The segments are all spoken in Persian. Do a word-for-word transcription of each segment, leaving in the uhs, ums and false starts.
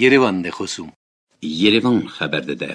Yerevan de خصوم Yerevan خبر داده.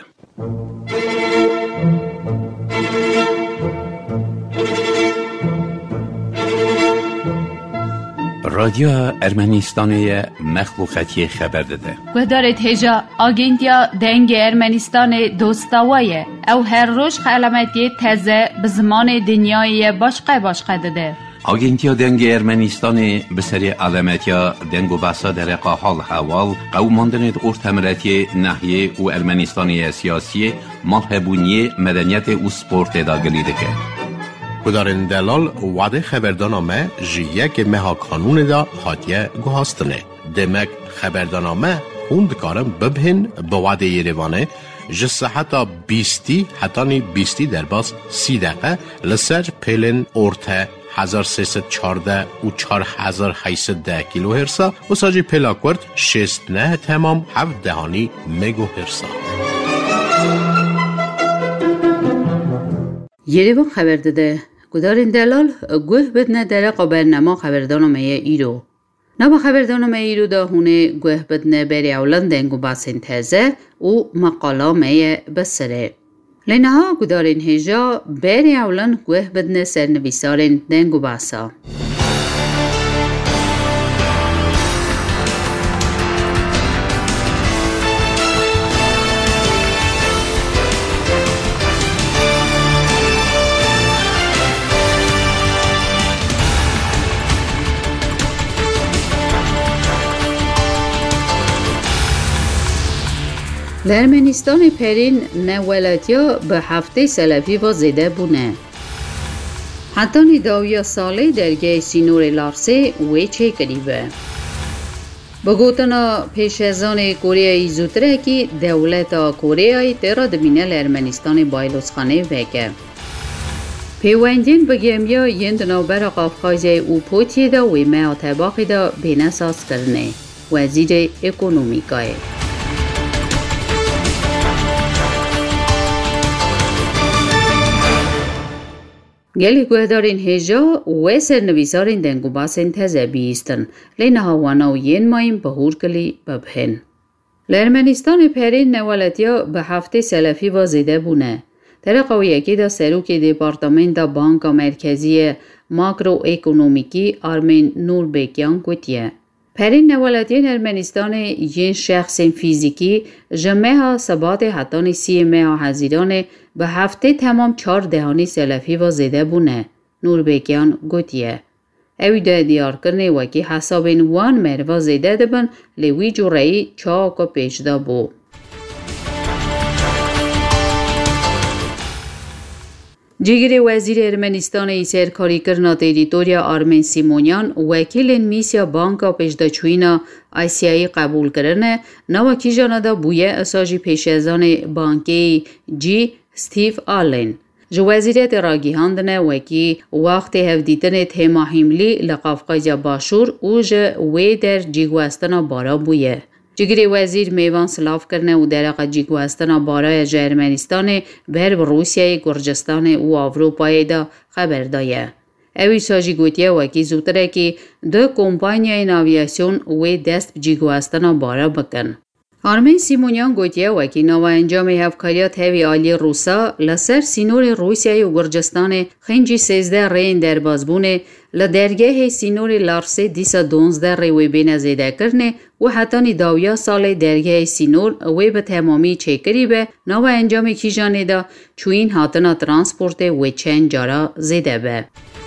رادیو ارمنستان مخلوقاتی خبر داده. گدارت هجا آگنتیا دنگ ارمنستان دوستاویه او هر روز علامتی تازه به زمان دنیای باشقه باشقه داده. آگنتیا دنگ ارمنستان به سری علامتیا دنگ و بحثا در قاحال حوال قوماندنت ارتمراتی نحیه و ارمنستانی سیاسی مرحبونی مدنیت و سپورت داگلیده که کدارن دلال وعده خبردانامه جیه که مها قانون دا هاتیه گوهاستنه. دمک خبردانامه خوند کارم ببهن به وعده یروانه جسه حتی بیستی حتی نی بیستی در باز سی دقیقه لسر پیلن ارته هزار سیصد چارده و چار هزار هیصد ده کیلو هرسا و ساجی پلاکورد شست نه تمام هفت دهانی مگو هرسا. یریوان خبر داده گدارن دلال گوه بدنه در برنامه خبردانامه ایرو. نما خبردانامه ایرو دا هونه گوه بدنه بری اولان دنگو باسن تازه و مقالامه بسره. لینها گدارن هجا بری اولان گوه بدنه سرنویسارن دنگو باسا. ارمنستان پرین نولاتیا به هفته سلفی و زده بونه. حتی نداویا ساله درگه سینور لارسه وی چه کریبه. بگوتنا پیش ازان کوریای زودره که دولت کوریای تیرا دبینه ارمنستان بایلوسخانه وکه. پیوندین بگیمیا یند نوبر قافقازه و پوتیه دا وی معتباقی دا بینساز کرنه. وزیر اکونومیکای. گلی گوهدارین هجا و سرنویسارین دنگو باسن تازه بیستن لینها واناو ین مایم بهور کلی ببهن. لارمنستان پرین نوالتیا به هفته سلفی و زیده بونه. طرق یکی دا سروک دیپارتمنت بانک مرکزی ماکرو اکونومیکی آرمین نور بیکیان گوتیه. پرین نوالتین ارمنستان ین شخص فیزیکی جمعه ثبات حتانی سی ماه هزیران به هفته تمام چار دهانی سلفی و زیده بونه. نور بیکیان گوتیه. اوی ده دیار کرنه وکی حسابین وان مروا زیده دبن لیوی جو رئی چاک و پیشدا بو. جیگر وزیر ارمنستان ایسر کاری کرنا تریتوریا آرمن سیمونیان وکیل میسیا بانکا پیشداچوینا آسیایی قبول کرنه نواکی جانا دا بویه اساجی پیشازان بانکی جی ستیف آلن. جو وزیرت راگی هندنه وکی وقت هفدیتن تیما حملی لقافقای باشور او جه وی در جیگوستنا بارا بویه. جگری وزیر میوان سلاف کرنه و درق جیگوستنا بارای ارمنستان بر روسیه گرجستان و اروپای دا خبر دایه. اوی ساجی گوتیه وکی زودره که دو کمپانیای ناویاسیون و دست جیگوستنا بارا بکن. آرمین سیمونیان گوتیه وکی نوا انجام هفکاریات هوی آلی روسا لسر سینور روسیه و گرجستان خنجی سیزده رین در بازبونه لدرگه سینور لارسه دیسا دونزده ریوی بین زیده کرنه و حتی نداویا سال درگه سینور وی به تمامی چکری به نوا انجام کیجانه دا چوین حتنا ترانسپورت و چند جارا زیده به.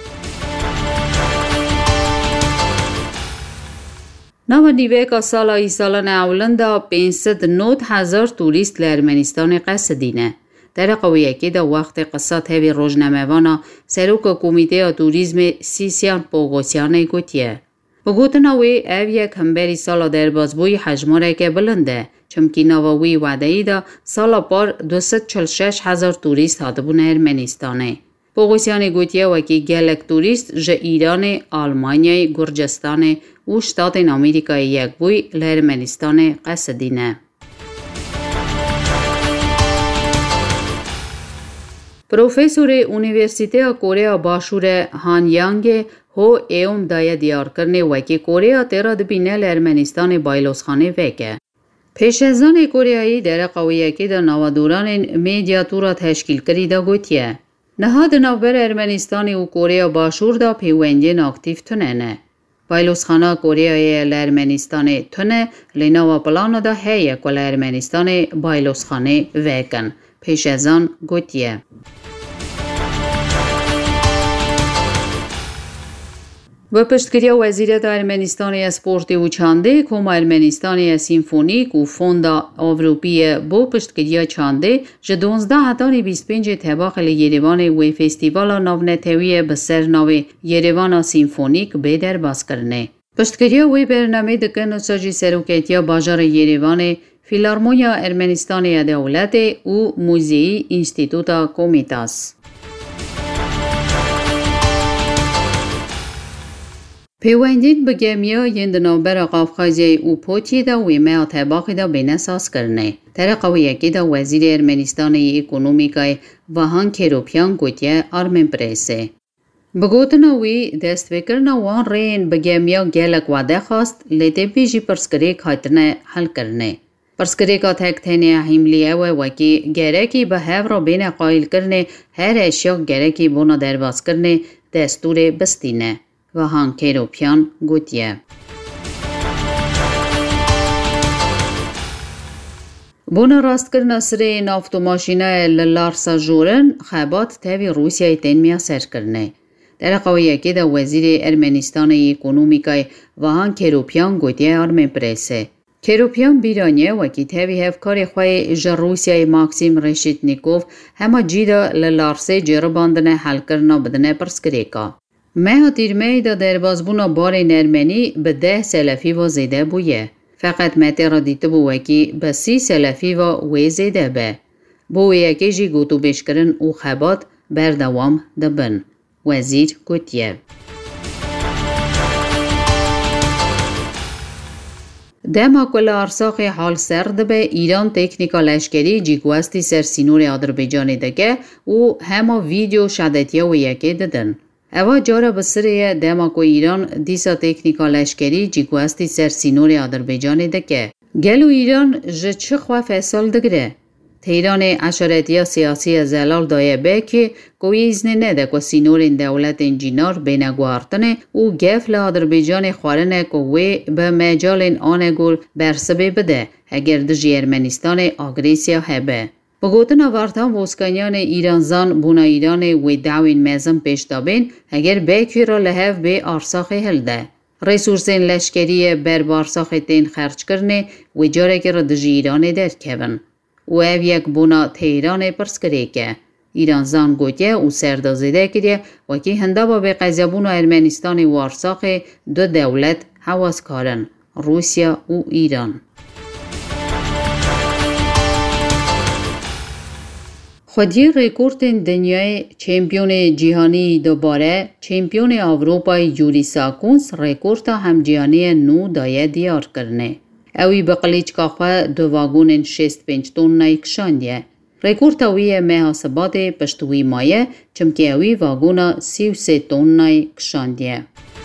نوا نیوه که سال ای سالان اولنده پینصد و نود هزار توریست لارمنستان قصدینه. در قویه که دا وقت قصات هوی روزنامه‌وانا سروک کمیته توریسم سیسیان پوگوسیانه گوتیه. بگوتناوی او یک همبری سالا در بازبوی حجماره که بلنده. چمکی نواوی وعده دا سالا پار دویست و چهل و شش هزار توریست هاتبون ارمنستانه. پوگوسیانه گوتیه وکی گلک توریست جه ایران، آلمانیای، گرجستان و شتات امریکای یک بوی لارمنستان قصدینه. پروفسور اونیورسیته کره باشور هانیانگ هو ایوم دایه دیار کرنه وکی کره تیرا دبینه لارمنستان بایلوسخانه وکه. پیش از آن کوریایی در قویکی در نوادوران میدیاتورا تشکیل کریده گوتیه. نهاد نوبر ارمنستانی و کوریا باشور دا پیوندین اکتیف تننه. پایلوس خانه کوریای لرمنستان تنه لینا و پلانو دا هیه کل ارمنستان بایلوس خانه ویکن. پیش از آن گوتیه. و پشتگیری وزیرت ارمنستانی اسپورتی و چانده کم ارمنستانی سیمفونیک و فوندا اروپی بو پشتگیری چانده جه دونزده هتانی بیست و پنج تباق لیریوان و فستیوال ناونتوی بسر ناو یریوان سیمفونیک بیدر باز کرنه. پشتگیری وی برنامه دکن ساجی سروکیتیا باجار یریوان فیلارمونیا ارمنستانی دولت و موزیی انستیتوتا کومیتاس. پیوندین بگمیا یند نوبر قافقازی و پوتی دا و ما تباقی دا بینساس کرنه. تر قویکی دا وزیر ارمنستانی اکونومیکای وهان کروپیان گوتیه آرمن پریسه. بگوتنا وی دست بکرنا وان رین بگمیا گلک واده خواست لیده بیجی پرسکری کاتنه حل کرنه. پرسکری کا تک تینه حیملیه و وکی گرکی به هف را بین قایل کرنه هر اشیا گرکی بونا درواز کرنه دستور بستینه. و هان کروپیان گوتیه. بونا راست کرنا سره نافت و ماشینه للارسا جورن خبات تاوی روسیای تنمیا سر کرنه. در قویه که دا وزیر ارمنستان اکونومیکای و هان کروپیان گوتیه آرمن پریسه. کروپیان بیرانیه وکی تاوی هفکاری خواه جر روسیای ماکسیم رشیتنیکوف همه جیدا للارسه جرباندنه حل کرنا بدنه پرسکریکا. ماه تیرمه دا در بازبونا بار نرمنی به ده سلفی و زیده بویه. فقط مته را دیده بو وکی به سی سلفی و وی زیده به. بو یکی جی گوتو بشکرن او خبات بردوام دبن. وزیر گوتیه. دما کل ارساق حال سرد به ایران تکنیکا لشکری جیگوستی سر سینور آذربایجان دگه و همه ویدیو شدتیه و یکی ددن. اوا جارا بسریه دما کو ایران دیسا تکنیکا لشکری جیگوستی سر سینور آذربایجان دکه. گلو ایران جه چه خواه فیصل دگره. تیران اشارتیا سیاسی زلال دایه به که کوی ازنه نده که سینور دولت انجینار بین گوارتنه و گفل آذربایجان خوارنه که وی به مجال آنه گل برسبه بده اگر دجی ارمنستان آگریسیا هبه. بگوتن وارتان وسکانیان ایران زان بونا ایران و دعوین مزم پیش دابین اگر بیکی را لحف به آرساخ هلده. ریسورسین لشکری بر بارساخ تین خرچ کرنه و جاره که را دجی ایران در کبن. و او یک بونا تیران پرسکره که. ایران زان گوتیه و سردازیده کریه و که هنده با به قضیبون ارمنستان وارساخ دو دولت حواس کارن. روسیا و ایران. خودی ریکورد دنیای چمپیون جهانی دوباره چمپیون اروپای یوری ساکونس ریکورد هم جهانی نو دایه دیار کرنه. اوی بقلیچ کاخواه دو واگون شست پنج تون نیکشاندیه. ریکورد اوی محاسبات پشتوی مایه چمکه اوی واگون سی و سه تون نیکشاندیه.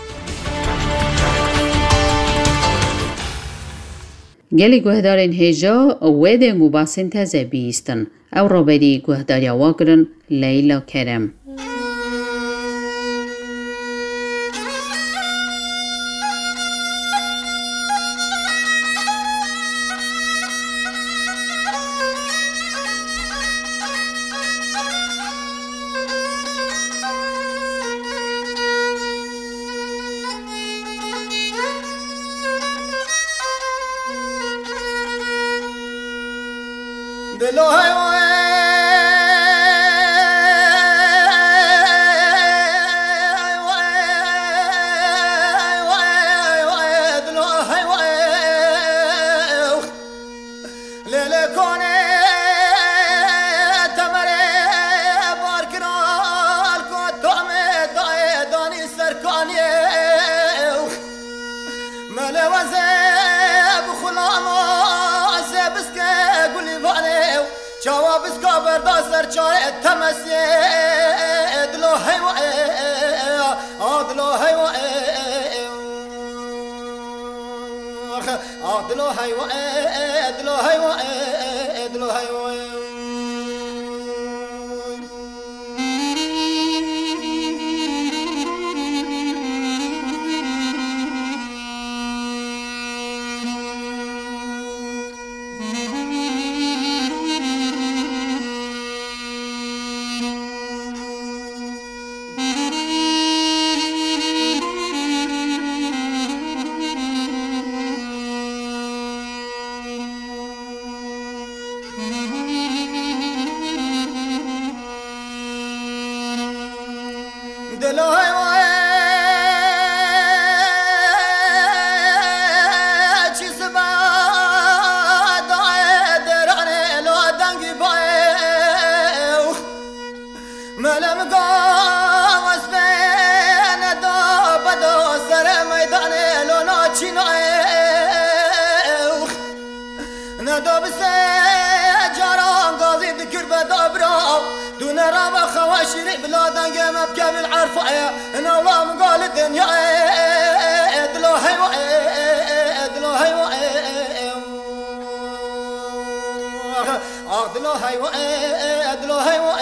گلی گوهدارین هجا و دنگو باسن تزه بیستن. او را بری گوهداری واگرن لیلا کرم. دلو هیوا دلو هیوا دلو هیوا خواشري بلادن قام بكامل عرفه انا والله مقال الدنيا ادلو هيوا ادلو هيوا ادلو هيوا ادلو هيوا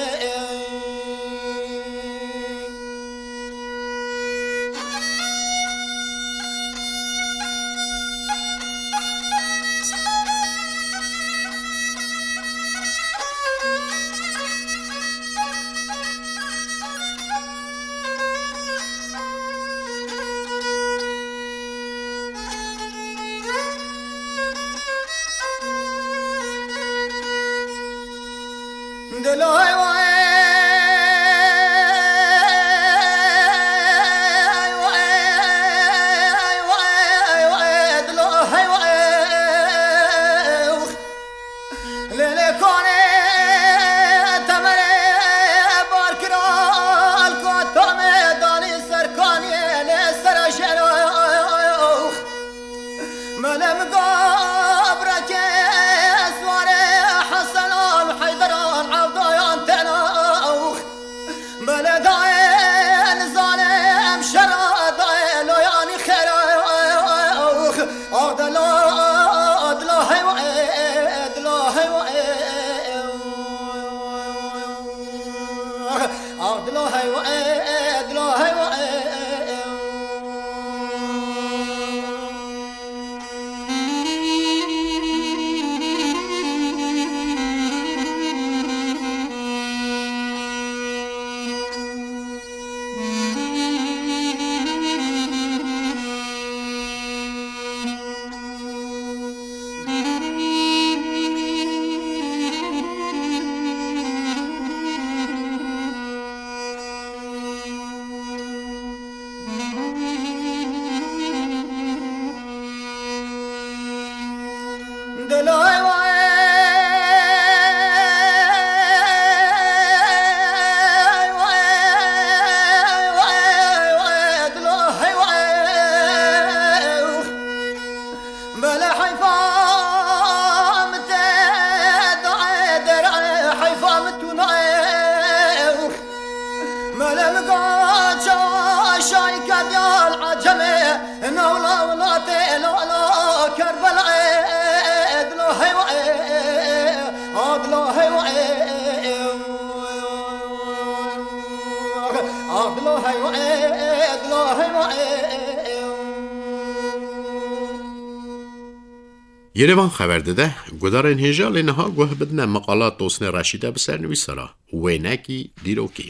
Երևան խավերդը գոդարեն հեժալ ինհա գոհ բդնա մaqalat տոսնե Ռաշիդա բսերնվիսարա ուենակի դիրոկի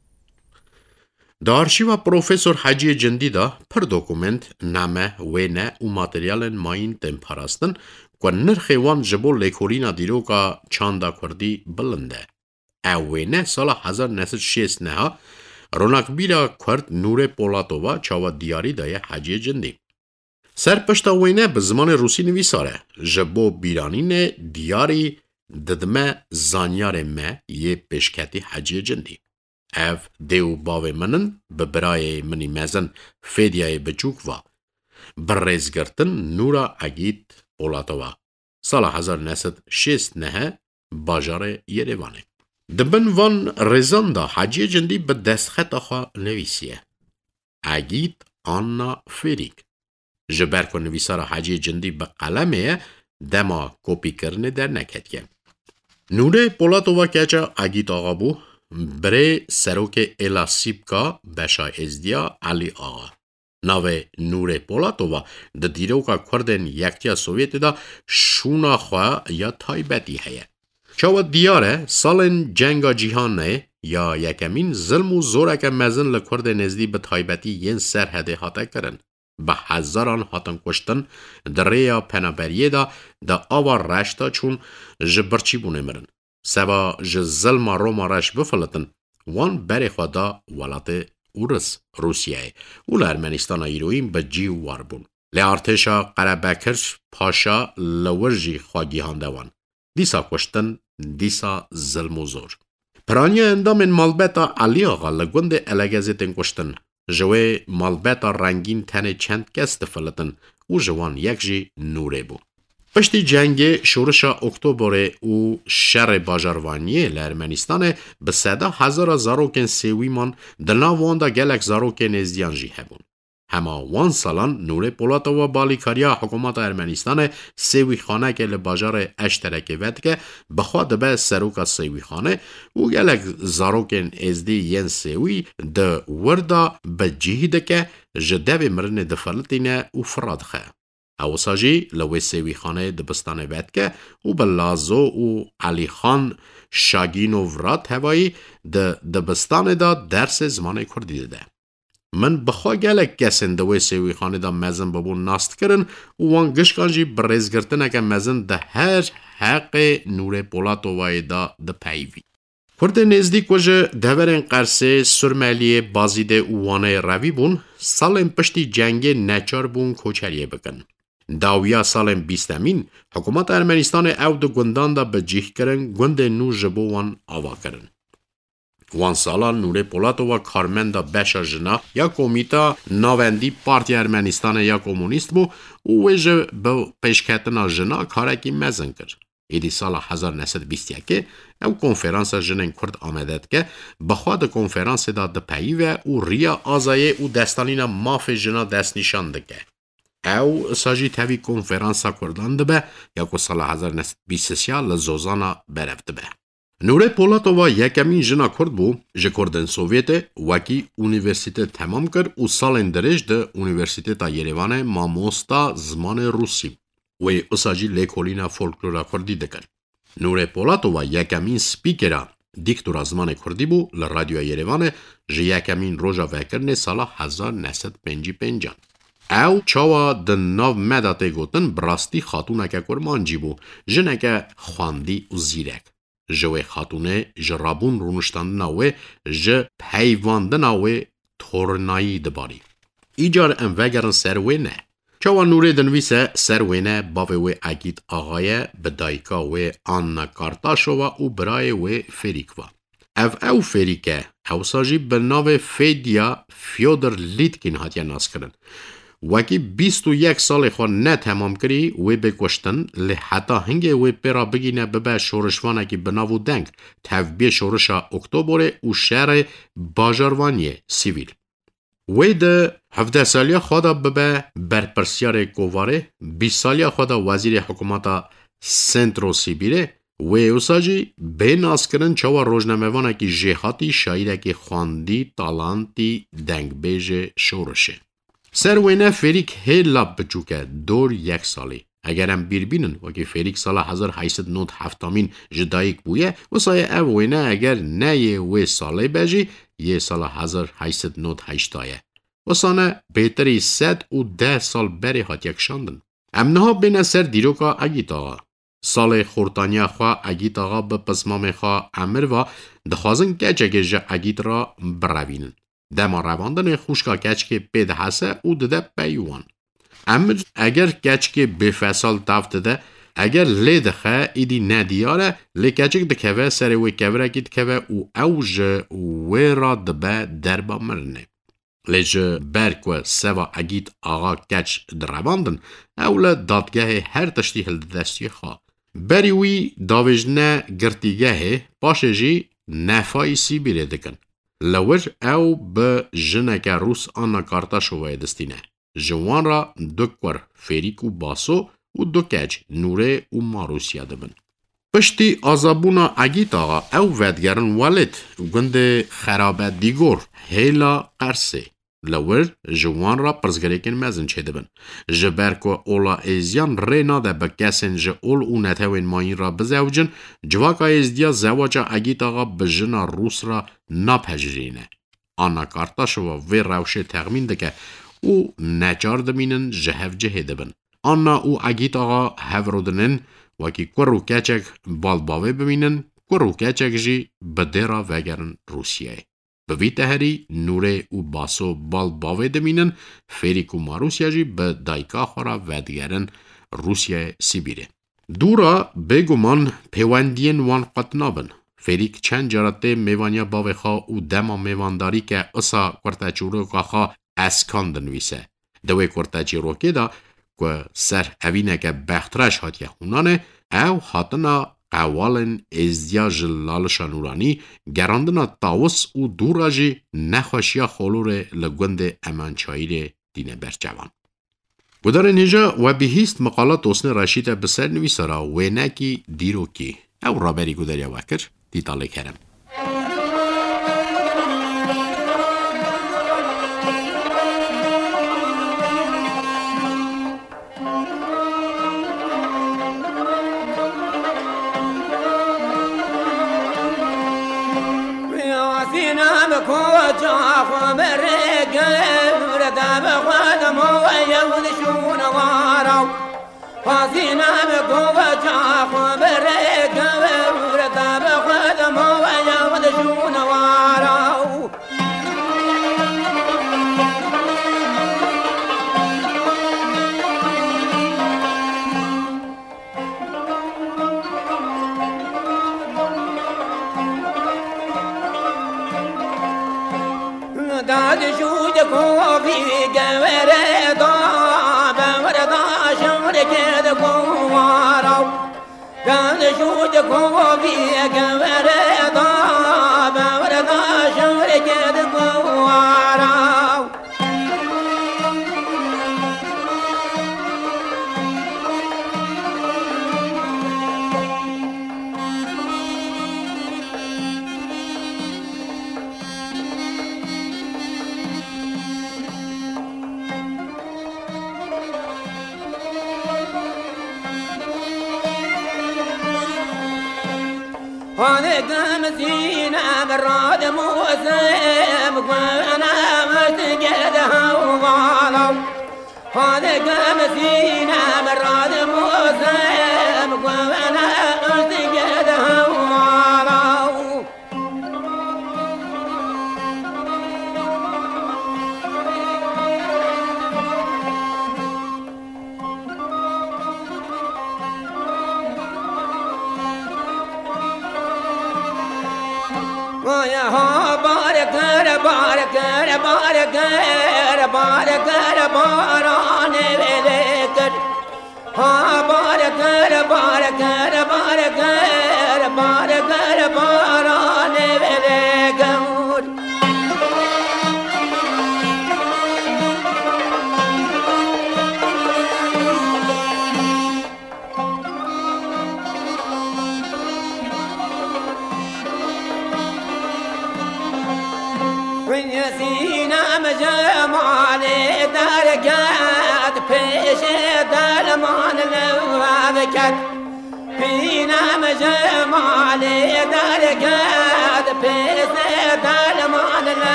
Դա արշիվա պրոֆեսոր Հաջի Ջնդիդա փր դոկումենտ նամը ուենա ու մատերիալեն մային տեմփարաստն կոններ խեվան ջբոլ լեքորինա դիրոկա չանդա քորդի բլնդե Աուենա սալա հազար նասը շեսնա Ռոնակբիրա քորդ նուրե պոլատովա չավա դիարի դայ Հաջի Ջնդի Սարպաշտավույնը բզմանը ռուսի նվիսար է, ժբո բիրանին է դիարի դդմե զանյար է մե եբ պեշկետի հաջի ջնդի։ Եվ դեու բավ է մնն բբրա է մնի մեզն ֆեդիա է բջուկվա, բրեզ գրտն նուրա ագիտ պոլատովա։ Սալա հազար նասըտ շեստ նəhə բաժար է երևան է։ Դբն վան ռեզանդա հաջի ջնդի բդեսխետ ախա նվիսի է։ Ագիտ աննա ֆերիկ։ جبر کو نویسار حاجی جندی به قلمه دما کپی کرنه در نکتگه. نوره پولاتووا کچا اگیت آقا بو بره سروک الاسیبکا بشای ازدیا علی آقا. ناوه نوره پولاتووا ده دیروکا کردن یکتیا سوویت دا شونا خواه یا تایبتی هیا. چاو دیاره سالن جنگا جیهانه یا یکمین ظلم و زورک مزن لکرد نزدی به تایبتی ین سرحده حاته کرن. به هزاران هاتن کشتن در ریا پنابریه دا دا آوا رشتا چون جبرچی بونه مرن. سوا ج ظلم روما رش بفلتن وان بری خدا ولات اورس روسیه و لارمنستان ایروین به جی وار بون. لارتشا قربکرش پاشا لورجی خواگی هاندوان. دیسا کشتن دیسا ظلم و زور. پرانیا اندام مالبتا علی آقا لگوند الگزیتن کشتن. جوه مالبتا رنگین تن چند کس دفلتن و جوان یک جی نوره بو. پشتی جنگ شورشا اکتبر و شر باجاروانیه لارمنستان به صدا هزار زاروکن سیویمان دلنا واندا گلک زاروکن ازدیان جی هبون. هما وان سالان نوره پولاتووا بالیکاریا حکومت ارمنستان سیوی خانه که لباجار اشترک ود که بخواد به سروکا سیوی خانه و گلک زاروکن ازدی ین سیوی ده وردا به جهیده که جدوی مرن دفلتینه و فراد خواه. او ساجی لوی سیوی خانه دبستان ود که و بلازو و علی خان شاگینو ورات هوایی ده دبستان دا درس زمان کردی ده. من بخوا گلک کسین دوی سیوی خانه دا مزن ببون ناست کرن و وان گشکانجی برزگرتنه که مزن ده هر حق نور پولاتووای دا ده پیوی. کرده نزدیک وجه دورن قرسه سرمالیه بازیده اوانه روی بون سالن پشتی جنگ نچار بون کوچریه بکن. داویا سالن بیستمین حکومت ارمنستان او دو گندان دا بجیح کرن گند نو جبو وان آوا کرن. وان سالا نوره پولاتووا کارمندا بشا جنا یا کومیتا ناوندی پارتی ارمنستان یا کمونیست بو و ویجه با پیشکتنا جنا کارکی مزن کرد. ایدی سالا هزار و نهصد و بیست و یک او کنفرانس جنن کرد آمدد که بخواد کنفرانس دا دپیوه و ریا آزایه و دستانینا ماف جنا دست نشان دکه. او ساجی تاوی کنفرانس کردان دبه یا که سالا هزار و نهصد و بیست و سه لزوزانا برفت به. نوره پولاتووا یکمین جنا کرد بو جه کردن سوویت وکی اونیورسیته تمام کرد و سالن درش ده اونیورسیته تا یریوان ماموستا زمان روسی و اساجی لیکولینا فولکلورا کردی دکر. نوره پولاتووا یکمین سپیکرا دیکتورا زمان کردی بو لرادیو یریوان جه یکمین روژا وکرن سالا هزار و نهصد و پنجاه و پنج. او چاوا د ناو مداته گوتن براستی خاتونکه کرمانجی بو جنکه خواندی و زیرک. جوه خاتونه جرابون رونشتان ناوه جه پیوانده ناوه تورنایی دباری. ایجار ام وگرن سروه نه. چاوا نوره دنویسه سروه نه باوه و اگید آغای بدایکا و آن کارتاشوا و برای و فریکوا. او او فریکه او ساجی به ناو فیدیا فیودر لیتکین هاتیا ناس کرن. وکی بیست و یک سال خود نه تمام کری و بکشتن لی حتا هنگه و پیرا بگینه ببه شورشوانه که بناو دنگ تفبیه شورشا اکتبر و شهر باجاروانیه سیویل. و ده هفده سالیا خدا ببه برپرسیار کوواره، بیست سالیا خدا وزیر حکومتا سنترو سیبیره و اوساجی به ناس کرن چاوا روزنامه‌وانه که جهاتی شایده که خواندی تالانتی دنگ بیج شورشه. سروینه فریک هیلا بچوکه دور یک سالی. اگرم بیر بینن و که فریک سال هزار و هشتصد و نود و هفتمین جدایک بویه و سایه اوینه اگر نه یه وی سالی بجی یه سال هزار و هشتصد و نود و هشتایه. و سانه بهتری صد و ده سال بری هات یکشاندن. امنها بین سر دیروکا اگیت آقا. سال خورتانیا خواه اگیت آقا به پسمام خواه امر و دخوازن گچه گجه اگیت را بروینن. دما رواندن خوشکا کچک پید حسه او دده بیوان. امر اگر کچک بفصل تفت ده اگر لید خواه ایدی ندیاره لی کچک دکوه سر وی کوره گید کوه او اوج وی را دبه دربا مرنه. لیج برک و سوا اگید آقا کچ درواندن اول دادگاه هر تشتی هل دستی خواه. بری وی داوجنه گرتیگه باشه جی نفای سی بیره دکن. لور او به جنک روس آنا کارتا شوه دستینه. جوان را دو کور فریک و باسو و دو کج نوره و ماروسیا دبن. پشتی آزابونا اگیت آقا او ودگرن والد گند خرابه دیگور هیلا قرسه. لور جوان را پرزگریکن مزن چه دبن. جبر که اولا ایزیان رینا ده بکسن جه اول و نتوین ماین را بزوجن جواکا ایزدیا زواجا اگیت آقا بجنا روس را نپجرینه. آنا کارتاش و وی روشه تغمین دکه او نجار دمینن جهف جه دبن. آنا او اگیت آقا هفرودنن وکی کرو کچک بالباوه بمینن کرو کچک جی بدیرا وگرن روسیه. به وی تهری نوره و باسو بالباوه دمینن فریک و ماروسیا جی به دایکا خورا ودگرن روسیه سیبیره. دورا بگومان پیوندین وان قطنابن. فریک چند جارته میوانیا باوه خواه و دما میوانداری که اصا کرتاچورو خواه اسکان دنویسه. دوی کرتاچورو که دا که سر اوینه که بخترش هاتیه خونانه او هاتنا قوالن ازدیاج لالشا نورانی گراندنا تاوس و دوراجی نخوشیا خلور لگوند امانچایی دینه برچوان. و در اینجا و بهیست مقالات اوسن راشیده بسر نویسارا و نکی دیرو کی او رابری گودریا وکر دیتاله کرم.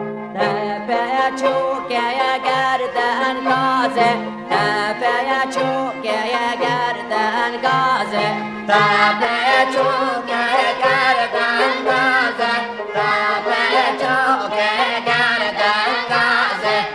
Nefeya çok ya gerden taze, nefeya çok گازه تا به چوک گردن گازه تا به چوک گردن گازه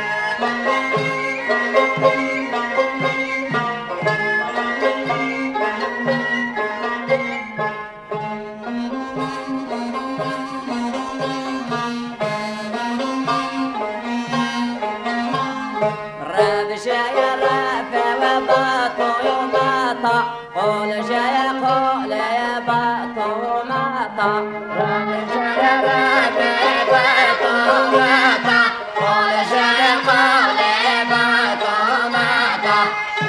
قول جاي قول يا باطو ماتا قول جاي باطو ماتا قول جاي قول يا باطو ماتا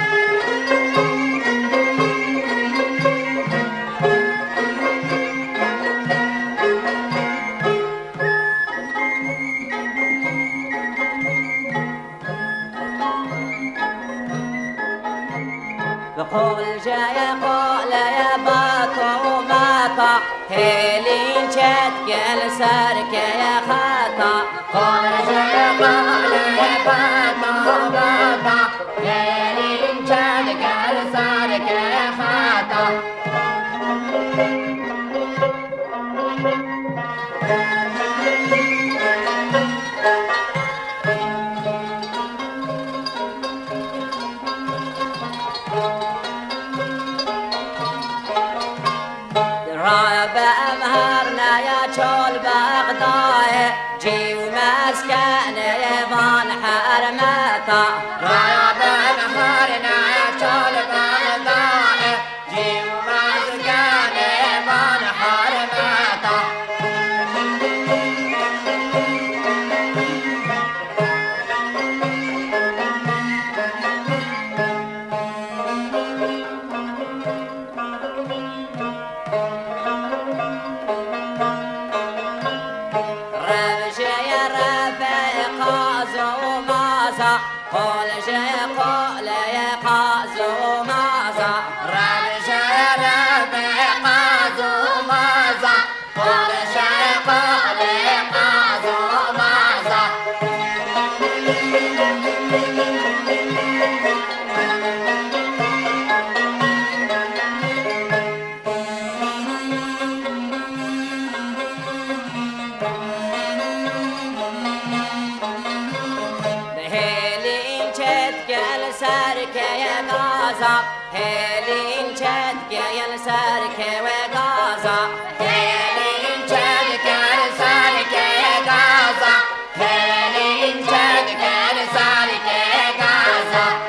قول جاي قول يا باطو ماتا هيلين جات قال سارك يا خاطا قول جاي قول يا باطو ماتا هيلين جات قال سارك يا خاطا بأمهرنا يا شول بغداي جي ومسكن يبان حرمتا رايا بأمهرنا يا شول بغداي جي ومسكن يبان حرمتا قول جاي قول يا قازو مازا رب جاي رب قازو مازا قول جاي قول يا قازو مازا سارك يا غازا هيلين شدك يا سارك وغازا هيلين شدك يا سارك يا غازا هيلين شدك يا سارك يا غازا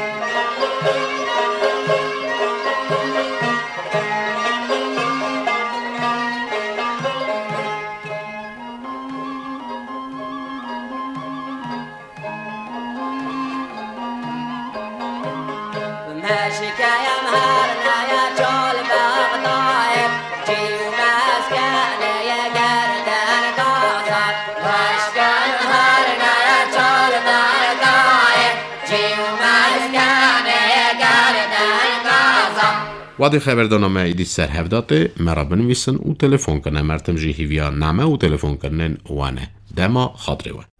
ماشيك يا مهرنا يا شول بغداي جي ومسكن يا قردان قاصر ماشيك يا مهرنا يا شول بغداي جي ومسكن يا قردان قاصر وادي خبردانامه ایدی سر هفداته مرا بنویسن و تلفن کنه مرتم جی هیویا نامه و تلفن کنن وانه دما خاطره و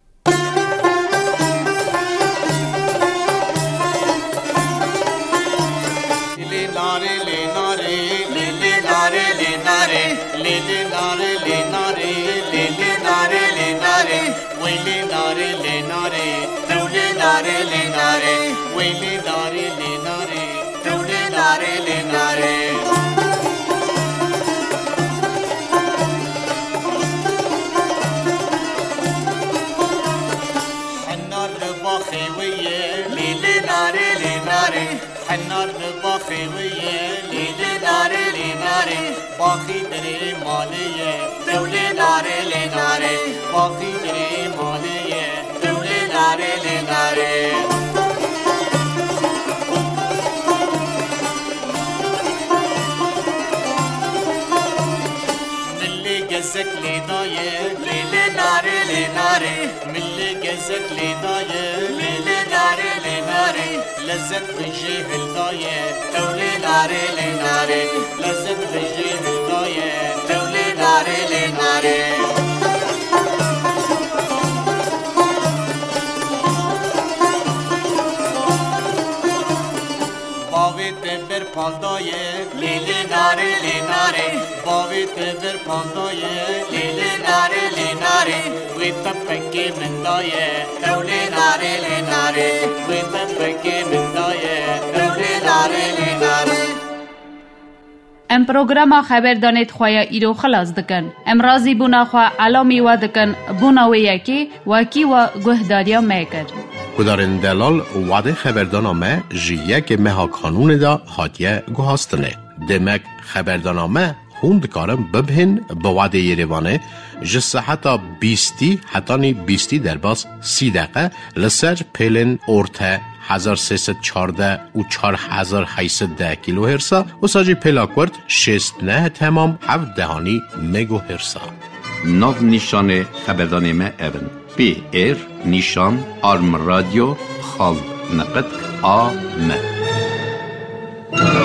حنار باخي ويا ليلي ناري لي ناري باخي دري مالية دولي ناري لي ناري باخي دري مالية دولي ناري لي ناري ملي جزك لي ضايق ليلي ناري لي ناري ملي جزك لي ضايق ليلي ناري لي ناري لذت بجيه الضايق دولي ناري لي ناري لذت بجيه الضايق دولي ناري لي ناري باوي باویت بر پالدایه لیلی ناری لی ناری باویت بر پالدایه لیلی ناری لی ناری وی تپکی من دایه دولی ناری لی ناری وی تپکی من دایه دولی ناری لی ناری. ام پروگرام خبر دانید خواه ایرو خلاص دکن. ام رازی بونا خواه علامی و دکن بونا و یکی وکی و گهداریا میکر. کدارن دلال وعده خبردانامه جیه که مها کانون دا هاتیه گوهاستنه. دمک خبردانامه خوند کارم ببهن به وعده یریوانه جسه حتی بیستی حتی نی بیستی در باز سی دقیقه لسر پیلن ارته هزار سیصد چارده و چار هزار هیصد ده کیلو هرسا و ساجی پلاکورد شست نه تمام هفت دهانی مگو هرسا. ناو نیشان خبردانامه اون پی ایر نیشان آرم رادیو خال نقد آ م